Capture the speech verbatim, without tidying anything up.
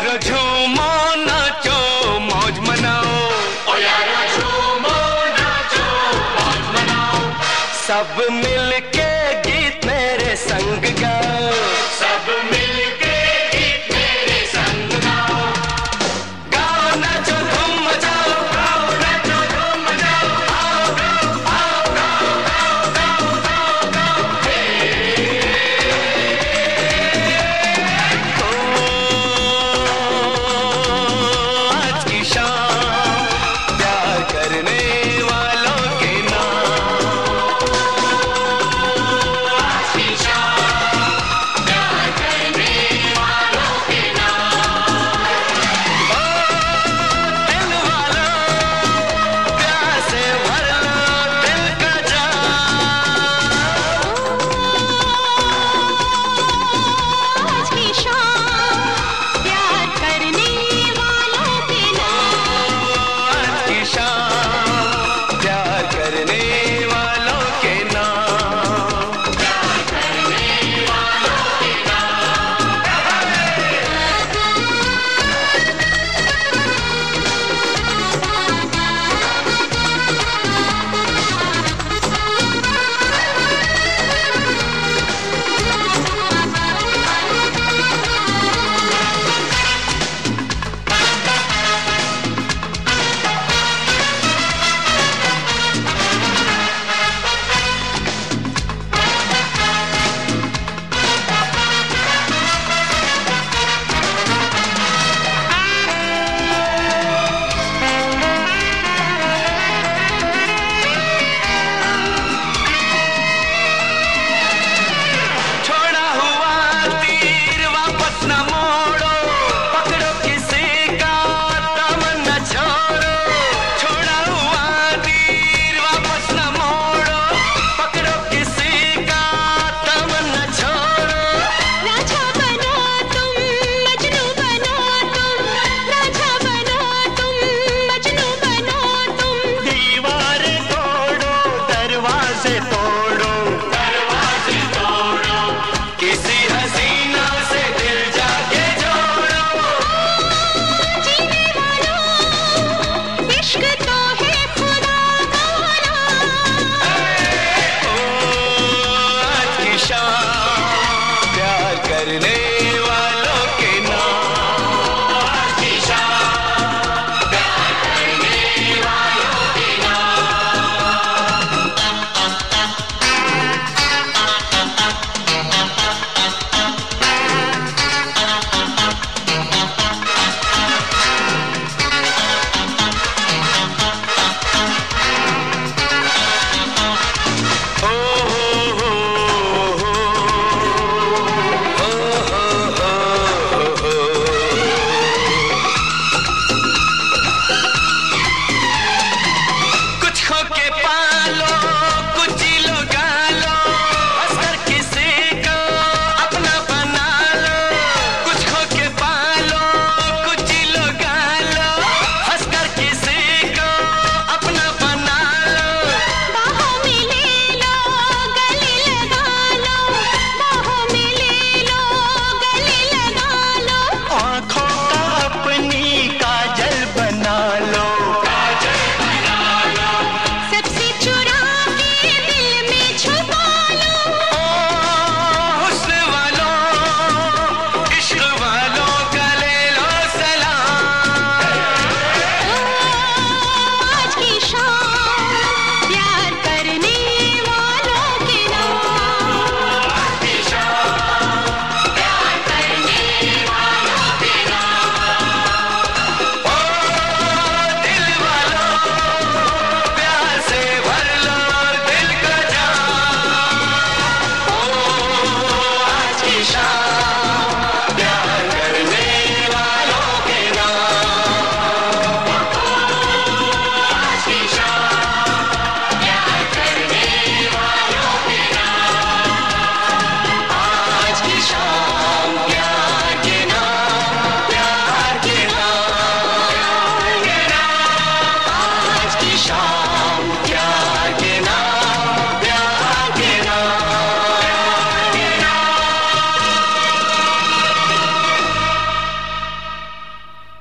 यारो झूमो नाचो मौज मनाओ, ओ यारो झूमो नाचो मौज मनाओ। सब मिलके गीत मेरे संग गाओ, सब मिलके गीत मेरे संग गाओ। गाओ नाचो धूम मचाओ, गाओ नाचो धूम मचाओ। आओ गाओ आओ गाओ गाओ गाओ गाओ गाओ हे। ओ आज की शाम प्यार करने वालों के नाम, आज की शाम प्यार करने वालों के नाम। ओ दिल वालों प्यार से भर लो दिल का जाम, आज की शाम प्यार करने वालों के नाम। आज की शाम प्यार करने वालों के नाम, प्यार करने वालों के नाम। छोड़ा हुआ तीर वापस न मोड़ो, पकड़ो किसी का तमन्ना छोड़ो। छोड़ा हुआ तीर वापस न मोड़ो, पकड़ो किसी का तमन्ना छोड़ो। राजा बनो तुम मजनू बनो तुम, राजा बनो तुम मजनू बनो तुम। दीवारें तोड़ो दरवाजे तोड़ो,